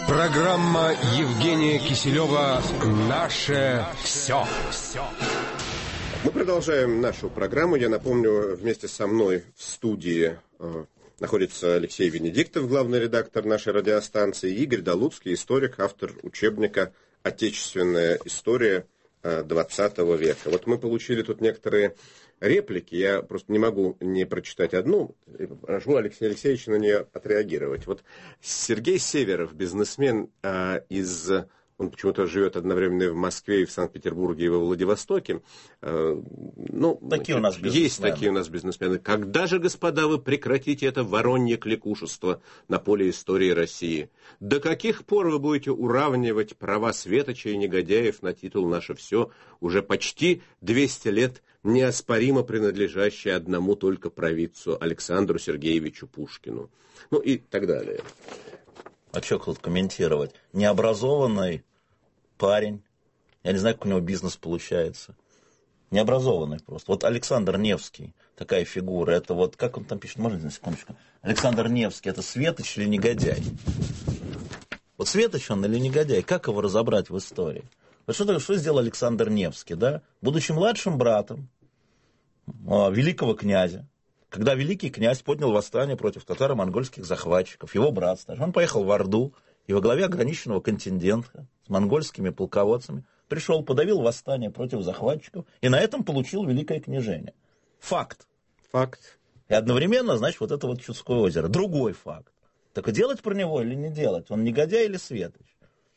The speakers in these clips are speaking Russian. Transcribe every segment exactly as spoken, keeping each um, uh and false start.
Программа Евгения Киселева «Наше все». Мы продолжаем нашу программу. Я напомню, вместе со мной в студии э, находится Алексей Венедиктов, главный редактор нашей радиостанции, и Игорь Долуцкий, историк, автор учебника «Отечественная история двадцатого века». Вот мы получили тут некоторые реплики, я просто не могу не прочитать одну, прошу Алексея Алексеевича на нее отреагировать. Вот Сергей Северов, бизнесмен э, из... Он почему-то живет одновременно и в Москве, и в Санкт-Петербурге, и во Владивостоке. Э, ну, такие у нас бизнесмены. Есть такие у нас бизнесмены. Когда же, господа, вы прекратите это воронье кликушество на поле истории России? До каких пор вы будете уравнивать права светочей и негодяев на титул «Наше все», уже почти двести лет неоспоримо принадлежащее одному только провидцу Александру Сергеевичу Пушкину? Ну и так далее. А что тут комментировать? Необразованный парень. Я не знаю, как у него бизнес получается. Необразованный просто. Вот Александр Невский, такая фигура. Это вот, как он там пишет, можно на секундочку? Александр Невский, это светоч или негодяй? Вот светоч он или негодяй? Как его разобрать в истории? Вот что, что сделал Александр Невский, да? Будучи младшим братом а, великого князя, когда великий князь поднял восстание против татаро-монгольских захватчиков, его брат старший, он поехал в Орду, и во главе ограниченного контингента с монгольскими полководцами пришел, подавил восстание против захватчиков, и на этом получил великое княжение. Факт. Факт. И одновременно, значит, вот это вот Чудское озеро. Другой факт. Так и делать про него или не делать? Он негодяй или светоч?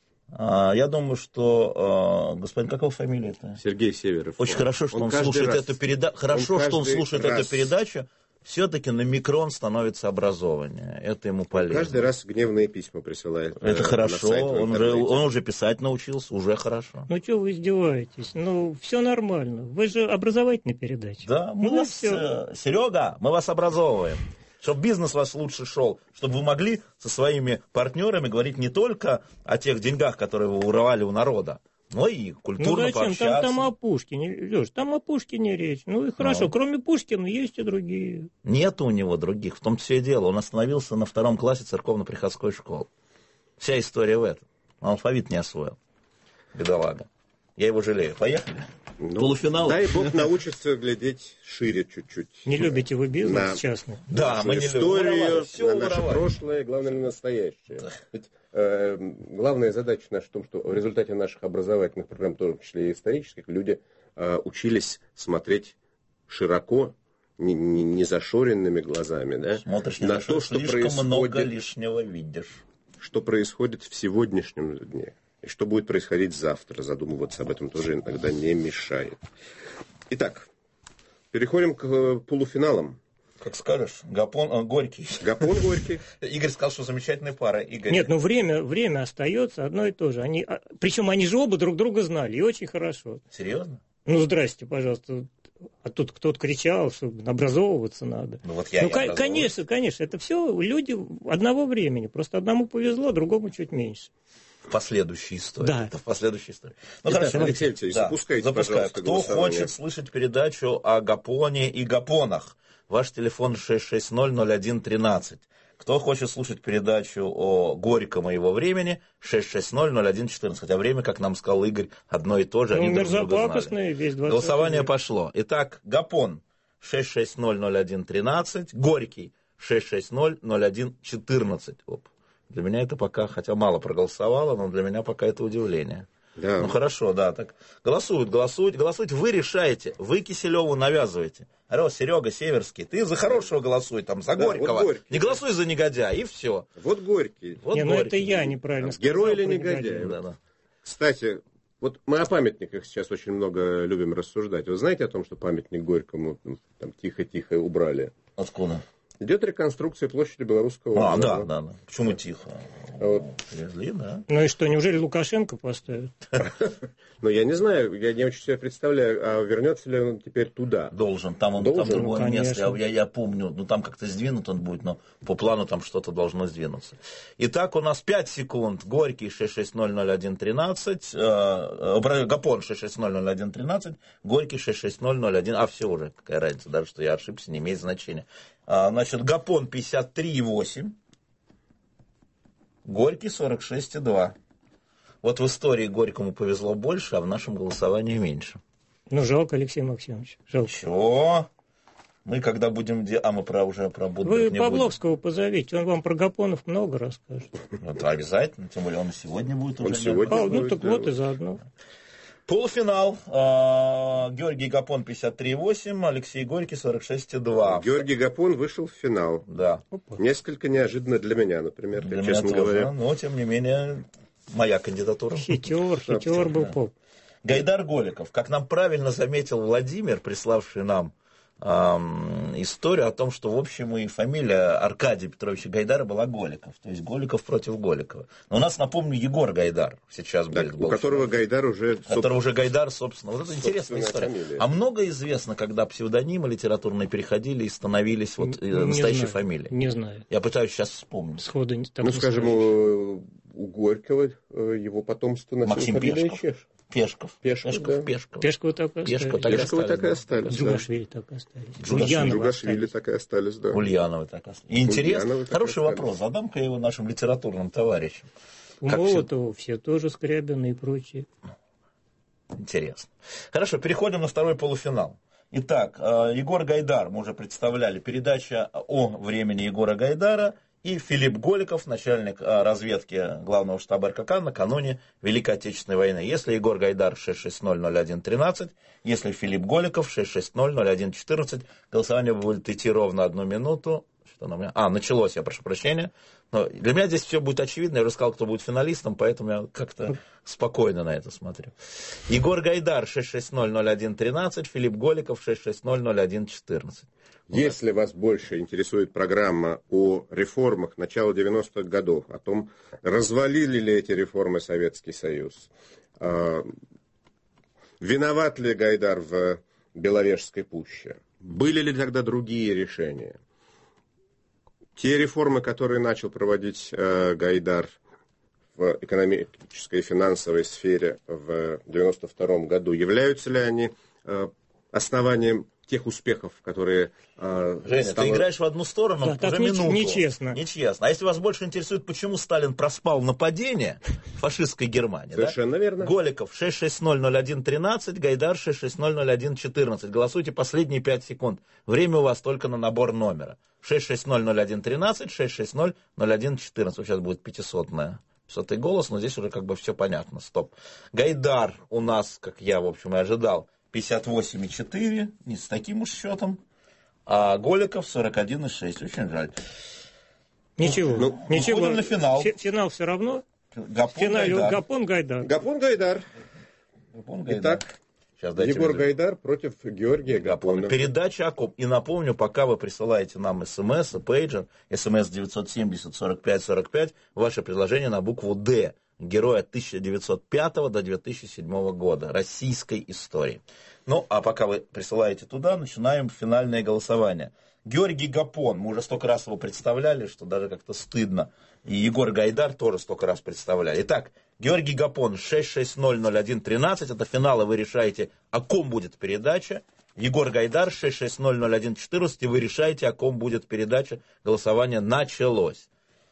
А, я думаю, что... А, господин, как его фамилия-то? Сергей Северов. Очень он, хорошо, что он, он слушает эту передачу. Хорошо, он что он слушает раз... эту передачу. Все-таки на микрон становится образованнее. Это ему полезно. Он каждый раз гневные письма присылает. Это хорошо. Он уже, он уже писать научился, уже хорошо. Ну, что вы издеваетесь? Ну, все нормально. Вы же образовательная передача. Да, мы ну, вас, все. Серега, мы вас образовываем. Чтобы бизнес у вас лучше шел, чтобы вы могли со своими партнерами говорить не только о тех деньгах, которые вы урвали у народа, но и культурно ну, зачем? пообщаться. Там, там о Пушкине, Леш, там о Пушкине речь. Ну и хорошо, ну. Кроме Пушкина есть и другие. Нет у него других, в том все и дело. Он остановился на втором классе церковно-приходской школы. Вся история в этом. Он алфавит не освоил. Бедолага. Я его жалею. Поехали. Ну, полуфинал. Дай бог научиться глядеть шире чуть-чуть. Не любите вы бизнес на частный? Да, мы не историю, любим. На наше прошлое, главное, на настоящее. Да. Ведь э, главная задача наша в том, что в результате наших образовательных программ, в том числе и исторических, люди э, учились смотреть широко, не, не, не зашоренными глазами, да, смотришь на то, что происходит, много лишнего видишь. Что происходит в сегодняшнем дне. И что будет происходить завтра, задумываться об этом тоже иногда не мешает. Итак, переходим к полуфиналам. Как скажешь, Гапон, а, Горький. Гапон, Горький. Игорь сказал, что замечательная пара. Игорь. Нет, ну время, время остается одно и то же. Они, причем они же оба друг друга знали, и очень хорошо. Серьезно? Ну, здрасте, пожалуйста. А тут кто-то кричал, что образовываться надо. Ну, вот я ну к- конечно, конечно, это все люди одного времени. Просто одному повезло, другому чуть меньше. В последующей истории. Да. Это в последующей истории. Ну, Итак, хорошо, Алексей Алексеевич, да, запускайте, запускаю. пожалуйста, Кто хочет слышать передачу о Гапоне и Гапонах? Ваш телефон шесть шесть ноль ноль один тринадцать. Кто хочет слушать передачу о Горьком и его времени? шесть шесть ноль ноль один четырнадцать. Хотя время, как нам сказал Игорь, одно и то же. Ну, они друг друга знали. Весь Голосование пошло. Итак, Гапон шесть шесть ноль ноль один тринадцать. Горький шесть шесть ноль ноль один четырнадцать. Оп. Для меня это пока, хотя мало проголосовало, но для меня пока это удивление. Да. Ну хорошо, да, так голосуют, голосуют, голосуйте, вы решаете, вы Киселеву навязываете. Алло, Серега Северский, ты за хорошего голосуй, там, за да, Горького, вот не голосуй за негодяя, и все. Вот Горький. Вот не, Горький. ну это я неправильно сказал. Герой или негодяй? Да, да. Кстати, вот мы о памятниках сейчас очень много любим рассуждать. Вы знаете о том, что памятник Горькому там тихо-тихо убрали? Откуда? Идет реконструкция площади Белорусского. А, да, да, да. Почему тихо? Вот. Привезли, да. Ну и что, неужели Лукашенко поставит? Ну, я не знаю, я не очень себе представляю, а вернется ли он теперь туда? Должен, там он Должен? там другое Ну, место, я, я, я помню, ну там как-то сдвинут он будет, но по плану там что-то должно сдвинуться. Итак, у нас пять секунд, Горький шесть шесть ноль ноль один тринадцать, э, Гапон шесть шесть ноль ноль один тринадцать, Горький шесть шесть ноль ноль один, а все уже, какая разница, даже что я ошибся, не имеет значения. А, значит, Гапон пятьдесят три и восемь, Горький сорок шесть и два. Вот в истории Горькому повезло больше, а в нашем голосовании меньше. Ну, жалко, Алексей Максимович, жалко. Чего? Мы когда будем... Де... А мы про, уже про Будбек Вы не Павловского будем. позовите, он вам про Гапонов много расскажет. Это обязательно, тем более он и сегодня будет Он уже. сегодня А, ну будет, так да. вот и заодно. Полуфинал. А, Георгий Гапон пятьдесят три и восемь, Алексей Горький сорок шесть и два. Георгий Гапон вышел в финал. Да. Несколько неожиданно для меня, например, Для честно меня тоже, говоря. но тем не менее моя кандидатура. Хитер, хитер был поп. Гайдар Голиков. Как нам правильно заметил Владимир, приславший нам эм, историю о том, что, в общем, и фамилия Аркадия Петровича Гайдара была Голиков. То есть Голиков против Голикова. Но у нас, напомню, Егор Гайдар сейчас Так, будет. у которого Гайдар уже... Который уже Гайдар, собственно. Вот это интересная история. Фамилия. А много известно, когда псевдонимы литературные переходили и становились вот э, Не настоящей знаю, фамилией? Не знаю. Я пытаюсь сейчас вспомнить. Сходу не так Ну, не скажем, скажешь. у, у Горького э, его потомство носило Максим фамилия Пешков. Чеш. Пешков. Пешков, Пешков. да. Пешков. Пешкова так и Пешкова остались. так и Пешкова так и да. остались. да. Джугашвили так и остались. Джугашвили. Ульянова Джугашвили остались. так и остались, да. Ульяновы так остались. И интересно, Ульяновы так хороший остались. вопрос. Задам-ка я его нашим литературным товарищам. У Как Молотова все тоже Скрябины и прочие. Интересно. Хорошо, переходим на второй полуфинал. Итак, э, Егор Гайдар, мы уже представляли, передача о времени Егора Гайдара, и Филипп Голиков, начальник э, разведки главного штаба эр ка ка накануне Великой Отечественной войны. Если Егор Гайдар шесть шесть ноль ноль один тринадцать, если Филипп Голиков шесть шесть ноль ноль один четырнадцать, голосование будет идти ровно одну минуту. Что на меня? А, началось, я прошу прощения. Но для меня здесь все будет очевидно. Я уже сказал, кто будет финалистом, поэтому я как-то спокойно на это смотрю. Егор Гайдар шесть шесть ноль ноль один тринадцать, Филипп Голиков шесть шесть ноль ноль один четырнадцать. Если вас больше интересует программа о реформах начала девяностых годов, о том, развалили ли эти реформы Советский Союз, э, виноват ли Гайдар в Беловежской пуще, были ли тогда другие решения, те реформы, которые начал проводить э, Гайдар в экономической и финансовой сфере в девяносто втором году, являются ли они э, основанием тех успехов, которые... Э, Женя, стало... ты играешь в одну сторону Да, уже так не- минуту. нечестно. Нечестно. А если вас больше интересует, почему Сталин проспал нападение фашистской Германии? Совершенно да? верно. Голиков шесть шесть ноль ноль один тринадцать, Гайдар шесть шесть ноль ноль один четырнадцать. Голосуйте последние пять секунд. Время у вас только на набор номера. шесть шесть ноль ноль один тринадцать, шесть шесть ноль ноль один четырнадцать. Сейчас будет пятисотная. Сотый голос, но здесь уже как бы все понятно. Стоп. Гайдар у нас, как я, в общем, и ожидал, пятьдесят восемь и четыре, не с таким уж счетом. А Голиков сорок один и шесть. Очень жаль. Ничего, Ну, ничего. уходим на финал. Фи- Финал все равно. Гапон, В финале Гайдар. Гапон Гайдар. Гапон Гайдар. Гапон, Гайдар. Итак, Сейчас дайте Егор мне- Гайдар против Георгия Гапона. Передача о ком. И напомню, пока вы присылаете нам смс и пейджер, смс девятьсот семьдесят сорок пять сорок пять, ваше предложение на букву «Д», героя тысяча девятьсот пятого до две тысячи седьмого года, российской истории. Ну, а пока вы присылаете туда, начинаем финальное голосование. Георгий Гапон, мы уже столько раз его представляли, что даже как-то стыдно. И Егор Гайдар тоже столько раз представляли. Итак, Георгий Гапон шесть шесть ноль ноль один тринадцать, это финал, и вы решаете, о ком будет передача. Егор Гайдар шесть шесть ноль ноль один четырнадцать, и вы решаете, о ком будет передача. Голосование началось.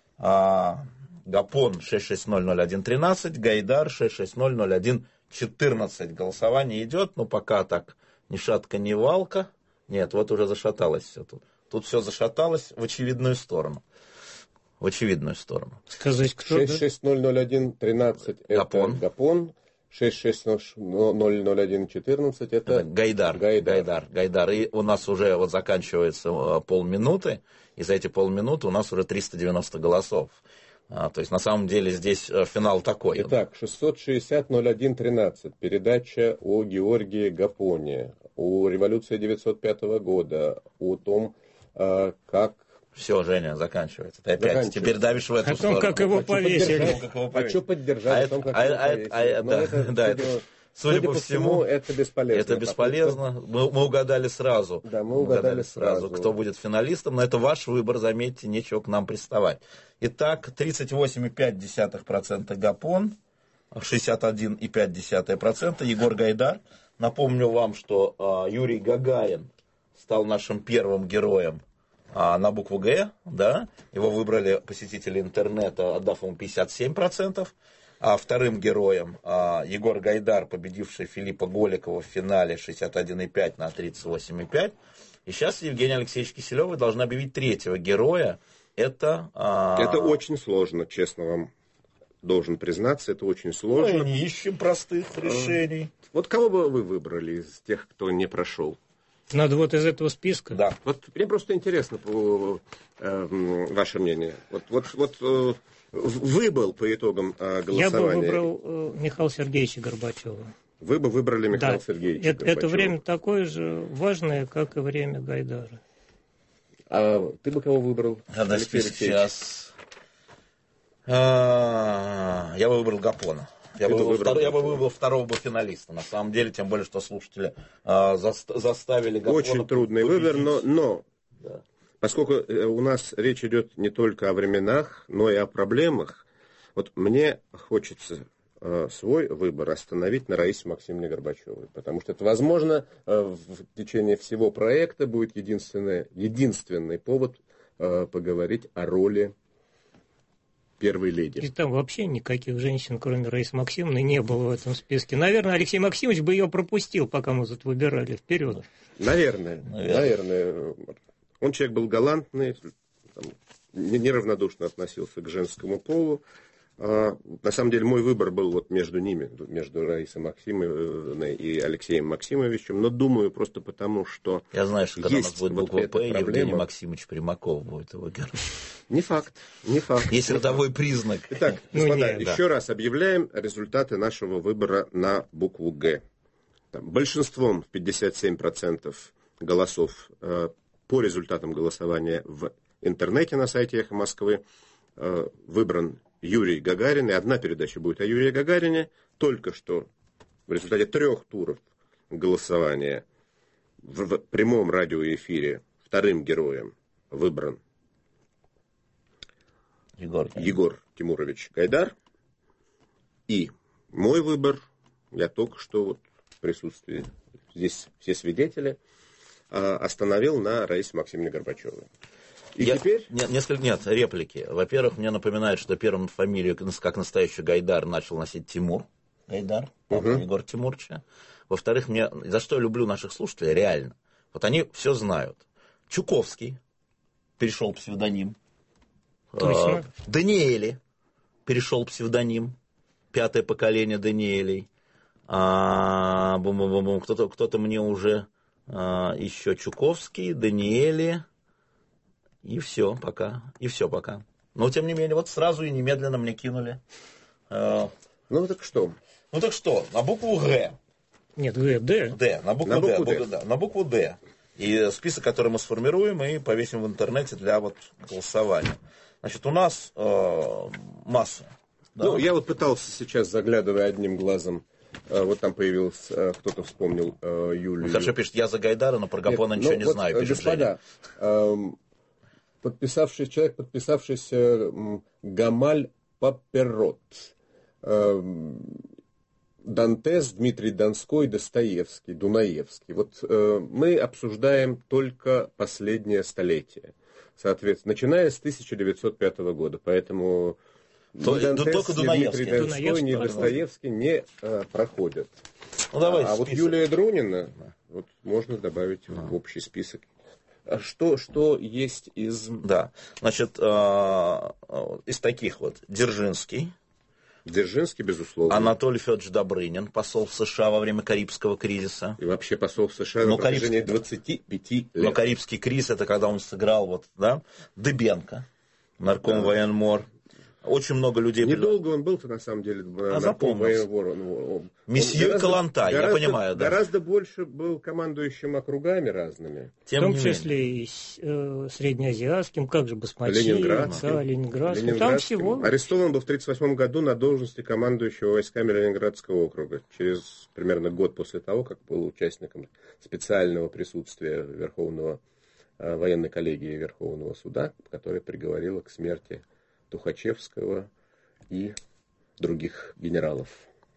А, Гапон шесть шесть ноль ноль один тринадцать, Гайдар шесть шесть ноль ноль один четырнадцать. Голосование идет, но пока так ни шатка, ни валка. Нет, вот уже зашаталось все тут. Тут все зашаталось в очевидную сторону. В очевидную сторону. Сказать, кто? шесть шесть ноль ноль один тринадцать это Гапон. Гапон. шесть шесть ноль ноль один четырнадцать это Это Гайдар, Гайдар. Гайдар, Гайдар. И у нас уже вот заканчивается э, полминуты, и за эти полминуты у нас уже триста девяносто голосов. А, то есть на самом деле здесь э, финал такой. Итак, шестьсот шестьдесят ноль один тринадцать. Передача о Георгии Гапоне, о революции девятьсот пятого года, о том, э, как... Все, Женя, заканчивается. Ты опять Заканчивается. теперь давишь в эту О том, сторону. как его повесили. поддержать. Как его Хочу поддержать А о том, это- как а- его а- повесили. а- Но да, это, да, судя, это- Судя по всему, это бесполезно. это бесполезно. Мы, мы угадали сразу. Да, мы угадали сразу. кто будет финалистом. Но это ваш выбор, заметьте, нечего к нам приставать. Итак, тридцать восемь и пять десятых процента Гапон, шестьдесят один и пять десятых процента Егор Гайдар. Напомню вам, что а, Юрий Гагарин стал нашим первым героем а, на букву Г, да, его выбрали посетители интернета, отдав ему пятьдесят семь процентов. А вторым героем а, Егор Гайдар, победивший Филиппа Голикова в финале шестьдесят один и пять на тридцать восемь и пять. И сейчас Евгений Алексеевич Киселев должен объявить третьего героя. Это, а... это очень сложно, честно вам должен признаться, это очень сложно. Мы не ищем простых решений. Вот кого бы вы выбрали из тех, кто не прошел? Надо вот из этого списка. Да. Вот мне просто интересно по, э, ваше мнение. Вот, вот, вот э, вы был по итогам э, голосования. Я бы выбрал э, Михаила Сергеевича Горбачева. Вы бы выбрали Михаила да. Сергеевича это, Горбачева. это время такое же важное, как и время Гайдара. А ты бы кого выбрал? Надо Алексей список Алексеевич? сейчас. А, я бы выбрал Гапона. Я бы, бы выбрал, втор... я бы Гапона. выбрал второго бы финалиста. На самом деле, тем более, что слушатели а, за... заставили Гапона. Очень трудный победить. выбор, но, но Да. поскольку у нас речь идет не только о временах, но и о проблемах, вот мне хочется э, свой выбор остановить на Раисе Максимовне Горбачевой, потому что это, возможно, э, в течение всего проекта будет единственный, единственный повод э, поговорить о роли первой леди. И там вообще никаких женщин, кроме Раисы Максимовны, не было в этом списке. Наверное, Алексей Максимович бы ее пропустил, пока мы тут выбирали. Вперед. Наверное, Наверное. наверное. Он человек был галантный, там, неравнодушно относился к женскому полу. А, на самом деле мой выбор был вот между ними, между Раисой Максимовной и Алексеем Максимовичем, но думаю просто потому, что Я знаю, что когда у нас есть будет вот буква эта П, Евгений проблема. Максимович Примаков будет его герой. Не факт, не факт. Есть родовой признак. Итак, Ну, господа, нет, еще раз объявляем результаты нашего выбора на букву Г. Там, большинством в пятьдесят семь процентов голосов э, по результатам голосования в интернете на сайте «Эхо Москвы» э, выбран Юрий Гагарин, и одна передача будет о Юрии Гагарине. Только что в результате трех туров голосования в, в прямом радиоэфире вторым героем выбран Егор. Егор Тимурович Гайдар. И мой выбор, я только что вот в присутствии, здесь все свидетели, остановил на Раисе Максимовне Горбачевой. И Я, теперь... Нет, несколько, нет, реплики. Во-первых, мне напоминает, что первым фамилию, как настоящий Гайдар, начал носить Тимур Гайдар, папа Угу. Егор Тимурча. Во-вторых, мне, за что я люблю наших слушателей, реально. Вот они все знают. Чуковский перешел псевдоним. Точно. А, Даниэли перешел псевдоним. Пятое поколение Даниэлей. А, бум-бум-бум. Кто-то, кто-то мне уже а, еще Чуковский, Даниэли. И все пока. И все пока. Но, тем не менее, вот сразу и немедленно мне кинули. Э, Ну так что? ну так что, на букву Г. Нет, Г, Д. Д. На букву, На букву Д, Д. букву- да, на букву Д. И список, который мы сформируем и повесим в интернете для вот голосования. Значит, у нас э, масса. Да? Ну, я вот пытался сейчас, заглядывая одним глазом, э, вот там появился, э, кто-то вспомнил э, Юлию. Хорошо пишет, я за Гайдара, но про Гапона Нет, ничего ну не вот, знаю, э, пишет господа, эм, подписавший, человек, подписавшийся м, Гамаль Паперот, эм, Дантес, Дмитрий Донской, Достоевский, Дунаевский. Вот э, мы обсуждаем только последнее столетие. Соответственно, начиная с тысяча девятьсот пятого года. Поэтому То- ни Дантес, только ни Дунаевский. Дмитрий Донской, ни Дунаевский, Достоевский не э, проходят. Ну, давай а вот список. Юлия Друнина вот, можно добавить в общий список. А что, что есть из... Да, значит, э, э, из таких вот Дзержинский, Дзержинский, безусловно. Анатолий Федорович Добрынин, посол в США во время Карибского кризиса. И вообще посол в США Ну, на протяжении Карибский- двадцати пяти Но лет. Карибский кризис, это когда он сыграл, вот, да, Дыбенко, нарком военмор. Очень много людей... Недолго он был-то, на самом деле, А нарком запомнился. военвор. Месье Калантай, я гораздо- понимаю, да. Гораздо больше был командующим округами разными. В Тем том не менее. числе и с- э, среднеазиатским, как же Басмачи, Ленинградским. да, Ленинградским. Там Ленинградским. всего. Арестован был в тридцать восьмом году на должности командующего войсками Ленинградского округа. Через примерно год после того, как был участником специального присутствия Верховного э, военной коллегии Верховного суда, которая приговорила к смерти Тухачевского и других генералов.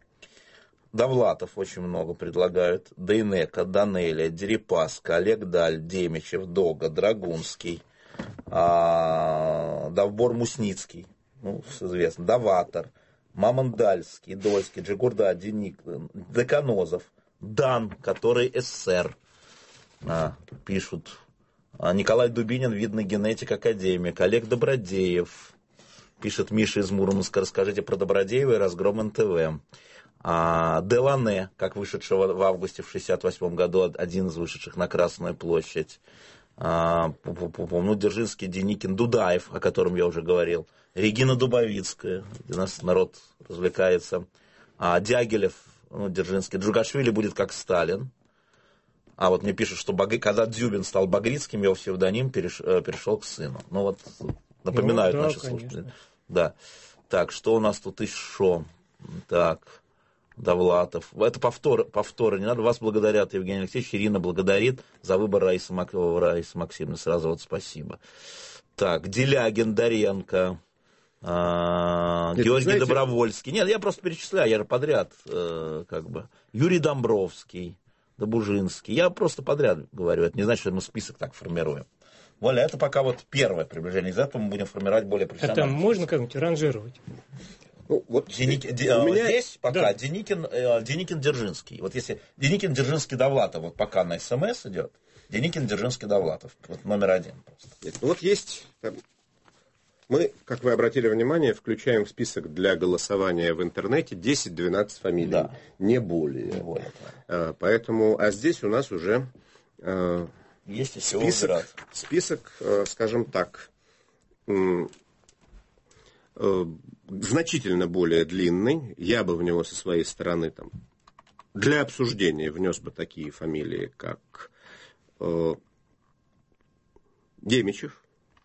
Довлатов очень много предлагают. Дейнека, Данелия, Дерипаска, Олег Даль, Демичев, Дога, Драгунский. а, Довбор Мусницкий, ну, известно, Даватор, Мамондальский, Дольский, Джигурда, Деник, Деканозов, Дан, который СССР, а, пишут. А, Николай Дубинин, видный генетик, академик. Олег Добродеев, пишет Миша из Мурманска, расскажите про Добродеева и разгром эн тэ вэ. А, Делане, как вышедшего в августе в шестьдесят восьмом году, один из вышедших на Красную площадь. А, ну, Дзержинский, Деникин, Дудаев, о котором я уже говорил. Регина Дубовицкая, где у нас народ развлекается. А, Дягилев, ну, Дзержинский. Джугашвили будет как Сталин. А вот мне пишут, что Баг... когда Дзюбин стал Багрицким, его псевдоним переш... перешел к сыну. Ну вот, напоминают ну, да, наши слушатели. Да. Так, что у нас тут еще? Так... Довлатов. Это повторы, повторы. Не надо. Вас благодарят, Евгений Алексеевич. Ирина благодарит за выбор Раисы, Мак... Раисы Максимовны. Сразу вот спасибо. Так, Делягин, Доренко, а... Нет, Георгий знаете... Добровольский. Нет, я просто перечисляю, я же подряд э, как бы. Юрий Домбровский, Добужинский. Я просто подряд говорю. Это не значит, что мы список так формируем. Воля, это пока вот первое приближение. Из этого мы будем формировать более профессионально. Это можно как-нибудь ранжировать? Ну, вот Деник... у меня... Здесь пока да. Деникин, э, Деникин, Дзержинский. Вот если Деникин, Дзержинский, Довлатов, вот пока на СМС идет, Деникин, Дзержинский, Довлатов. Вот номер один просто. Нет, ну вот есть... Там... Мы, как вы обратили внимание, включаем в список для голосования в интернете десять-двенадцать фамилий. Да. Не более. Не более а, поэтому, а здесь у нас уже а, есть и список, список, а, скажем так, значительно более длинный. Я бы в него со своей стороны там, для обсуждения внес бы такие фамилии, как э, Демичев,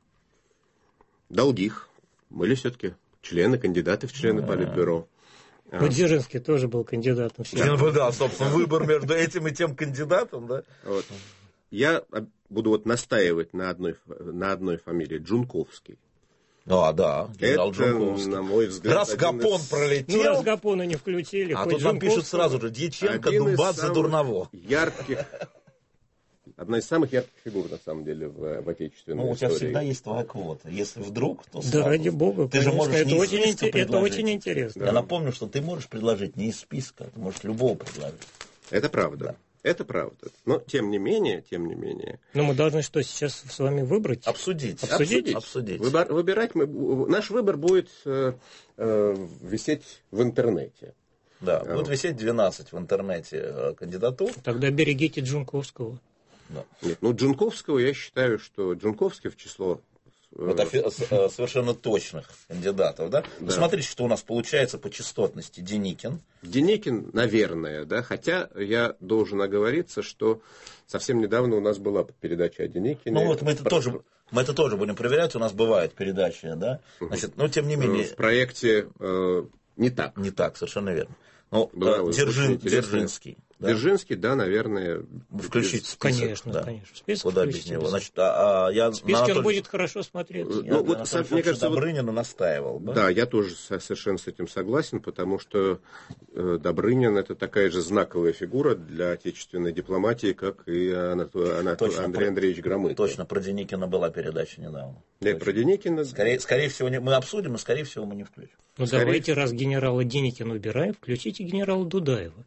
Долгих. Были все-таки члены, кандидаты в члены А-а-а. Политбюро. Ну, Дзержинский тоже был кандидатом. Да, да, да, собственно, выбор между этим и тем кандидатом, да? Вот. Я буду вот настаивать на одной, на одной фамилии, Джунковский. А, да, генерал это, Джунковский. На мой взгляд, раз Гапон из... пролетел. Ну, раз Гапона не включили. А тут нам пишут сразу же, Дьяченко, Думбадзе, Дурново. Ярких, одна из самых ярких фигур, на самом деле, в, в отечественной ну, у тебя истории. всегда есть твоя квота. Если вдруг, то да сразу. Ради бога, ты же можешь это, не очень, из списка это очень интересно. Я да. напомню, что ты можешь предложить не из списка, ты можешь любого предложить. Это правда. Да. Это правда. Но, тем не менее, тем не менее... Но мы должны что, сейчас с вами выбрать? Обсудить. Обсудить? Обсудить. Выбор, выбирать мы... Наш выбор будет э, э, висеть в интернете. Да, а, будет висеть двенадцать в интернете кандидатур. Тогда берегите Джунковского. Да. Нет, ну, Джунковского, я считаю, что Джунковский в число... Вот совершенно точных кандидатов, да? да. Смотрите, что у нас получается по частотности. Деникин. Деникин, наверное, да, хотя я должен оговориться, что совсем недавно у нас была передача о Деникине. Ну вот мы это, тоже, мы это тоже будем проверять, у нас бывает передача, да? Значит, но тем не менее... В проекте э, не так. Не так, совершенно верно. Ну, да, Дзержин, Дзержинский. Да? Дзержинский, да, наверное. Включить список. Конечно, да. конечно. Список куда без него? Значит, а, а я в списке он будет хорошо смотреться. Я, ну, вот, сам, мне кажется, Добрынина вот, настаивал. Да? да, я тоже совершенно с этим согласен, потому что э, Добрынин это такая же знаковая фигура для отечественной дипломатии, как и Анатолий, Анатолий, Андрей про, Андреевич Громыко. Точно, про Деникина была передача недавно. Да, про Деникина. Скорее, скорее всего, не, мы обсудим, но скорее всего мы не включим. Ну скорее... давайте, раз генерала Деникина убираем, включите генерала Дудаева.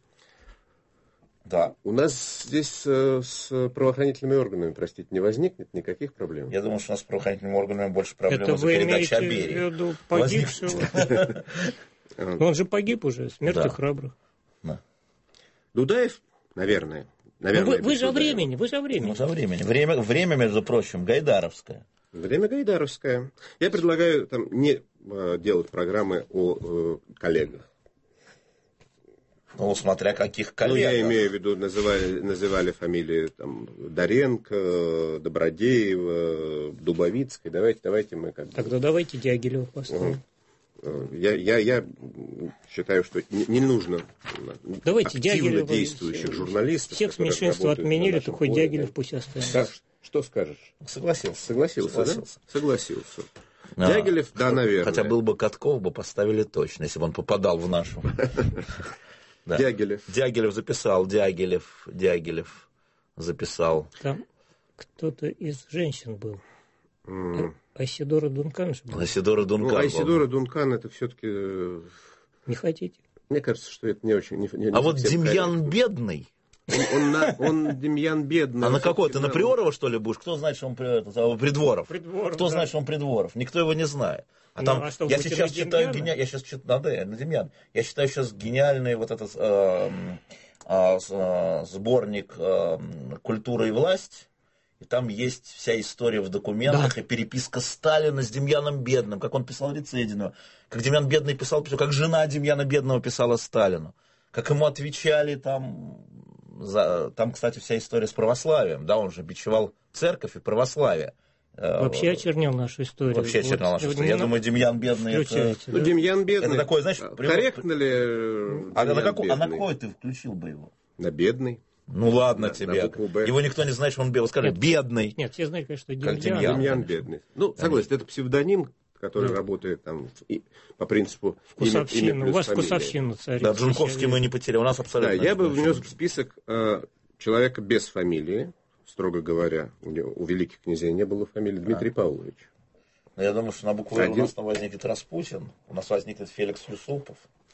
Да. У нас здесь э, с правоохранительными органами, простите, не возникнет никаких проблем. Я думаю, что у нас с правоохранительными органами больше проблем из-за передачи о Берии. Это вы имеете в виду погибшего? Он же погиб уже, смертью храбрых. Дудаев, наверное. Вы же о времени, вы же о времени. Мы же о времени. Время, между прочим, гайдаровское. Время гайдаровское. Я предлагаю там не делать программы о коллегах. Ну, смотря каких коллег. Ну, я имею в виду, называли, называли фамилии там, Доренко, Добродеева, Дубовицкой. Давайте, давайте мы как бы... Тогда давайте Дягилева поставим. Я, я, я считаю, что не, не нужно давайте активно Дягилева, действующих журналистов. Всех с меньшинства отменили, то хоть Дягилев пусть останется. Что скажешь? Согласился. Согласился, Согласился. Да? Согласился. А, Дягилев, да, наверное. Хотя был бы Катков, бы поставили точно, если бы он попадал в нашу... Да. Дягилев. Дягилев записал, Дягилев, Дягилев записал. Там кто-то из женщин был. М. Айсидора Дункан же был. Айсидора Дункан. Ну, Айсидора Дункан это все-таки... Не хотите? Мне кажется, что это не очень... Не, не А вот Демьян корректно. Бедный. Он, он, на, он Демьян Бедный. А на какой? Ты на на Приорова, что ли, будешь? Кто знает, что он при- это, Придворов? Придворов, Кто да. знает, что он Придворов? Никто его не знает. А Ну, там, а что, я будете сейчас на читаю Демьяна? гениальный, я сейчас читаю, надо, на Демьян. Я читаю сейчас гениальный вот этот э, э, э, сборник э, «Культура и власть». И там есть вся история в документах, Да. и переписка Сталина с Демьяном Бедным, как он писал Рецедину, как Демьян Бедный писал, как жена Демьяна Бедного писала Сталину, как ему отвечали там, за, там, кстати, вся история с православием, да, он же бичевал церковь и православие. Вообще очернял нашу историю. Вообще очернял нашу историю. Я думаю, Демьян Бедный это... Включаете, Ну, да? Демьян Бедный. Это такой, знаешь, корректно ли э, А на, Демьян какой, а на Бедный? какой ты включил бы его? На Бедный. Ну ладно На- тебе. на букву «Б». Его никто не знает, что он бедный. Вот скажи, Нет. бедный. Нет, все знают, конечно, что Как Демьян. Демьян. Демьян конечно. Бедный. Ну, согласен, это псевдоним, который Да. работает там в- и- по принципу имя, Вкусовщина. имя У плюс вас фамилия. вкусовщина царит. Да, Джунковский мы не потеряли. У нас Да, абсолютно... я бы ничего. внес в список э, человека без фамилии, строго говоря. У, него, у великих князей не было фамилии. Дмитрий Павлович. Я думаю, что на букву «Р» у Один. нас там возникнет Распутин, у нас возникнет Феликс Юсупов.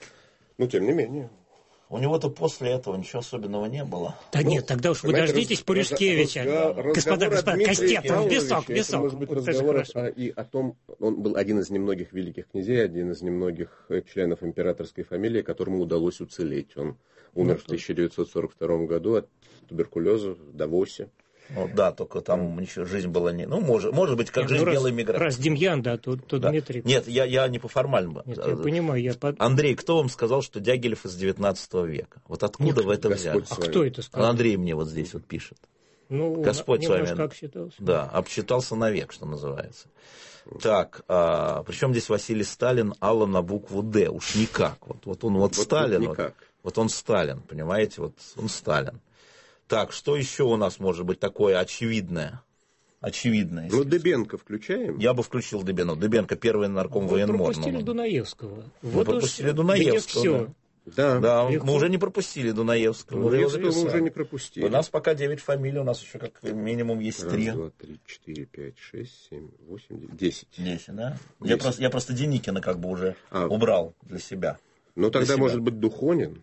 Ну, тем не менее. У него-то после этого ничего особенного не было. Да Ну, нет, тогда уж вы понимаете, дождитесь раз- Пуришкевича. разговор Господа, о господа, Дмитрии Костет, там Павловиче, песок, это песок. может быть Вот это разговор хорошо. о- и о том, он был один из немногих великих князей, один из немногих э, членов императорской фамилии, которому удалось уцелеть. Он умер в тысяча девятьсот сорок втором году от туберкулеза в Давосе. Ну, да, только там ничего, жизнь была не... Ну, может, может быть, как Нет, жизнь ну, раз- белой миграции. Раз Демьян, да, то, то Да. Дмитрий. Нет, я, я не по формальному. Нет, я понимаю, я под... Андрей, кто вам сказал, что Дягилев из девятнадцатого века? Вот откуда вы это взяли? Господь А с вами. кто это сказал? Андрей мне вот здесь вот пишет. Ну, Господь с немножко вами. обсчитался. Да, обсчитался навек, что называется. Так, а, причем здесь Василий Сталин, Алла на букву «Д». Уж никак. Вот, вот он вот, Вот- Сталин. вот Вот, никак. вот он Сталин, понимаете? Вот он Сталин. Так, что еще у нас может быть такое очевидное? Очевидное. Ну, Дыбенко включаем? Я бы включил Дыбенко. Дыбенко первый нарком Вы военмор. пропустили Ну, Дунаевского. Мы Вот пропустили уж Дунаевского, все. Да. Да, Легко. мы уже не пропустили Дунаевского. мы уже его Дунаевского мы записали. уже не пропустили. У нас пока девять фамилий, у нас еще как минимум есть Раз, три. два, три, четыре, пять, шесть, семь, восемь, девять, десять. Десять, да? Я Десять. просто, я просто Деникина как бы уже А. убрал для себя. Ну, тогда, себя. может быть, Духонин.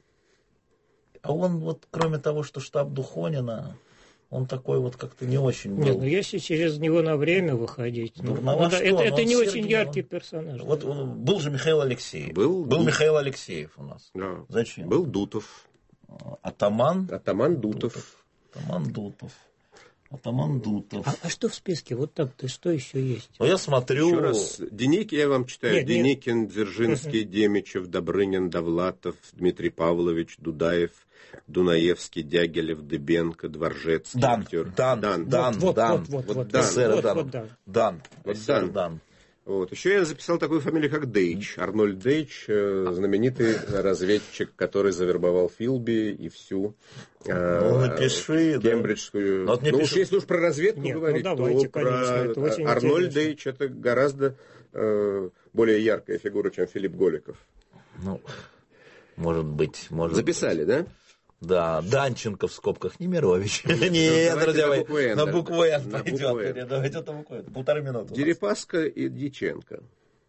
А он вот, кроме того, что штаб Духонина, он такой вот как-то не очень был. Нет, ну если через него на время выходить, ну, Ну, а да, что? это, Ну, это он не Сергей, очень он- яркий персонаж. Вот он- был же Михаил Алексеев. Был, был был. Михаил Алексеев у нас. Да. Зачем? Был Дутов. Атаман. Атаман Дутов. Атаман Дутов. Атаман Дутов. А, а что в списке? Вот там-то что еще есть? Ну, я смотрю... Еще раз. Деник, я вам читаю. Нет, нет. Деникин, Дзержинский, Демичев, Добрынин, Довлатов, Дмитрий Павлович, Дудаев, Дунаевский, Дягилев, Дыбенко, Дворжецкий. Дан, актер. Дан, Дан. Дан, вот, Дан. вот, вот, Вот вот, Дан. вот, Сэра вот, Дан. вот, да. Дан. Вот Сэра Дан. Дан. Вот. Еще я записал такую фамилию, как Дейч. Арнольд Дейч, э, знаменитый разведчик, который завербовал Филби и всю э, Ну, напиши, да. кембриджскую. Ну, вот мне Ну, уж пишут- если уж про разведку Нет, ну, говорить, давайте, то конечно, про это очень Арнольд интересно. Дейч это гораздо э, более яркая фигура, чем Филипп Голиков. Ну, может быть, может Записали, да? быть. Да, Данченко в скобках, Немирович. Нет, давайте друзья на мои, букву «Н», на да. букву «Н» На букву пойдет. «Н». Давайте на букву «Н». Полторы минуты. у нас. Дерипаска и Дьяченко.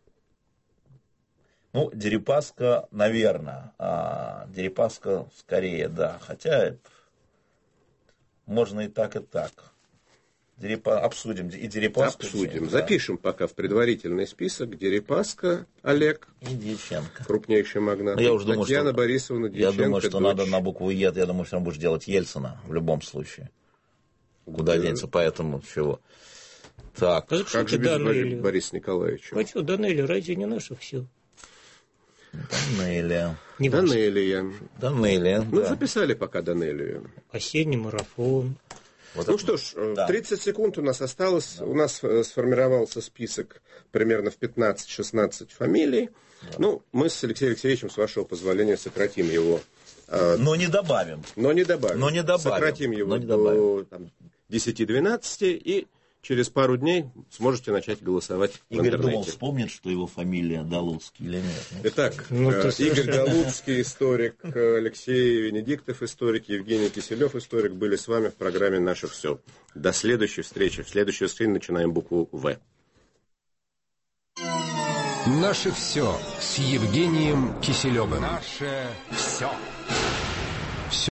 Ну, Дерипаска, наверное. А, Дерипаска скорее, да. Хотя это можно и так, и так. Дерипа... Обсудим и Дерипаску. Обсудим. да. Запишем пока в предварительный список. Дерипаска Олег, И Дьяченко. крупнейший магнат. Ну, я уже думаю, Татьяна что- Борисовна Я Дьяченко. думаю, что дочь. надо на букву «Е», я думаю, все равно будешь делать Ельцина в любом случае. Куда Да. денется, поэтому чего. Так, А Как что же ты без Данелли? Бориса Николаевича? А что, Данелли, разве не наше все? Данелия. Не ваше. Данелия. Данелия, Ну, да. записали пока Данелию. Осенний марафон. Вот Ну это- что ж, э, да. тридцать секунд у нас осталось. У нас э, сформировался список примерно в пятнадцать-шестнадцать фамилий. Ну, мы с Алексеем Алексеевичем, с вашего позволения, сократим его. э, Но не добавим. Но не добавим. Но не добавим. Сократим его Но не до добавим. там, десяти-двенадцати, и через пару дней сможете начать голосовать в Игорь думал, интернете. вспомнит, что его фамилия Далуцкий или нет. Ну, Итак, Ну, э, ты Игорь совершенно- Галуцкий, историк, э, Алексей Венедиктов, историк, Евгений Киселев, историк, были с вами в программе «Наше все». До следующей встречи. В следующую встречу начинаем букву «В». Наше все с Евгением Киселевым. Наше все.